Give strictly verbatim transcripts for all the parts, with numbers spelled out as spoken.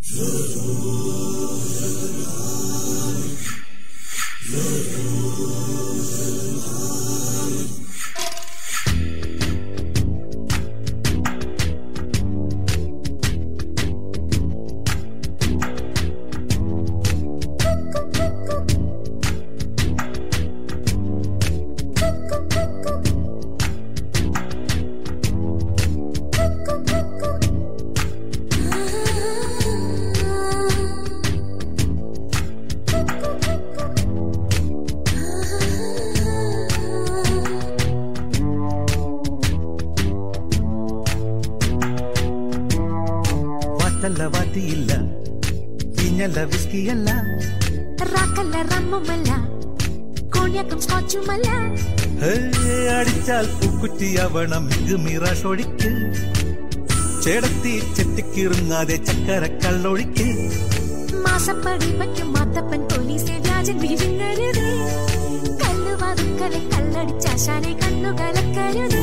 വാട്ടിയില്ല പിഞ്ഞല്ല വിസ്കിയല്ല റാക്കല്ല റമ്മുമല്ല കോണിയാക്കും സ്കോച്ചുമല്ല അടിച്ചാൽ പൂക്കുറ്റിയാവണം ഇത് മിറാഷൊഴിക്ക് ചേടത്തി ചെത്തിക്കിറുങ്ങാതെ ചക്കര കള്ളൊഴിക്ക് മാസപ്പടി വയ്ക്കും മാത്തപ്പൻ പോലീസെ വ്യാജൻ വിഴുങ്ങരുതേ കല്ലുവാതുക്കലെ കല്ലടിച്ചാശാനെ കണ്ണുകലക്കരുതേ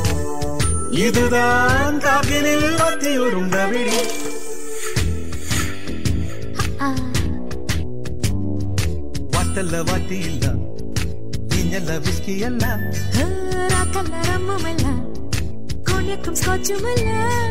ഇതുതാൻ കാകിലിൽ ഒത്തിയൊരുണ്ടവിടി വാട്ടല്ല വാട്ടിയില്ല പിഞ്ഞല്ല വിസ്കിയല്ല റാക്കല്ല റമ്മുമല്ല കോണിയാക്കും സ്കോച്ചുമല്ല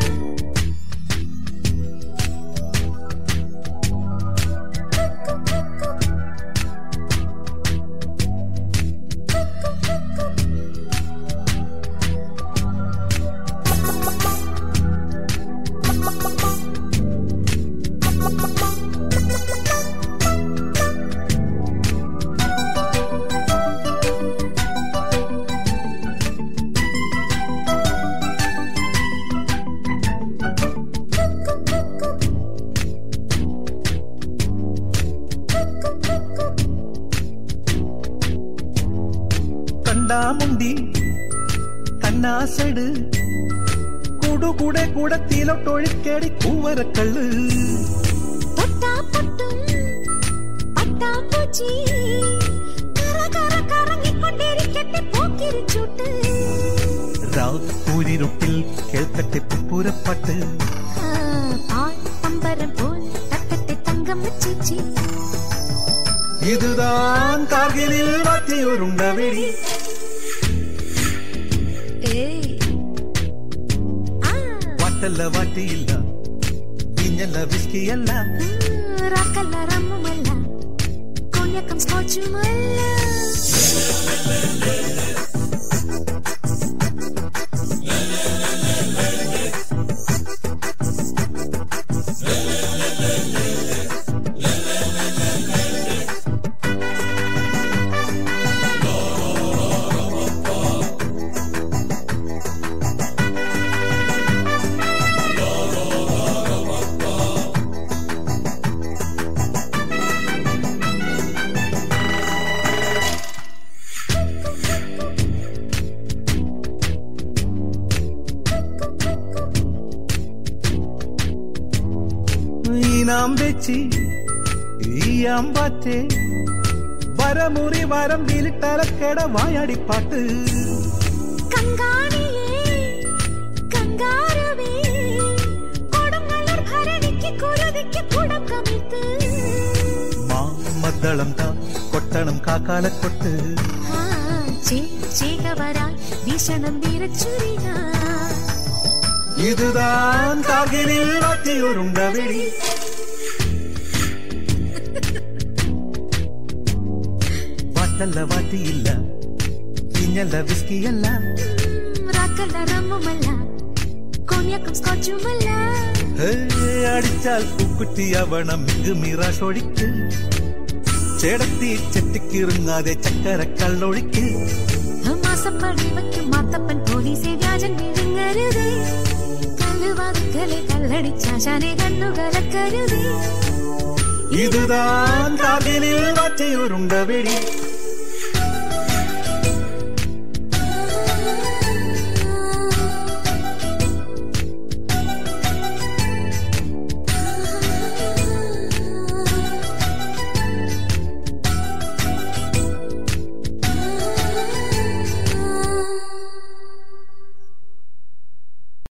കണ്ടാമുണ്ടി കണ്ണാസട് കൂടുകൂടെ കൂടത്തിലോട്ടൊഴിക്കടി കൂവരക്കള്ള് ൂരിരുട്ടിൽ കേൾക്കട്ടെ പൂരപ്പാട്ട് ഇതുതാൻ കാർഗിലിൽ വാറ്റിയൊരുണ്ടവിടി വാട്ടല്ല വാട്ടിയില്ല പിഞ്ഞല്ല വിസ്കിയല്ല റാക്കല്ല റമ്മുമല്ല കോണിയാക്കും സ്കോച്ചുമല്ല നാം വെച്ചി ഈ അമ്പാറ്റേ വരമുറി വരം വീലിട്ടലക്കട വായാടിപ്പാട്ട് മാമദ്ദളം താ കൊട്ടണം കാക്കാലക്കൊട്ട് ഇതുതാൻ കാർഗിലിൽ വാറ്റിയൊരുണ്ടവിടി വാട്ടല്ല വാട്ടിയില്ല പിഞ്ഞല്ല വിസ്കിയല്ല റാക്കല്ല റമ്മുമല്ല കോണിയാക്കും സ്കോച്ചുമല്ല അടിച്ചാൽ പൂക്കുറ്റിയാവണം ഇത് മിറാഷൊഴിക്ക് ചേടത്തി ചെത്തിക്കിറുങ്ങാതെ ചക്കര കള്ളൊഴിക്ക് മാസപ്പടി വയ്ക്കും മാത്തപ്പൻ പോലീസെ വ്യാജൻ വിഴുങ്ങരുതേ കല്ലുവാതുക്കലെ കല്ലടിച്ചാശാനെ കണ്ണുകലക്കരുതേ ഇതുതാൻ കാർഗിലിൽ വാറ്റിയൊരുണ്ടവിടി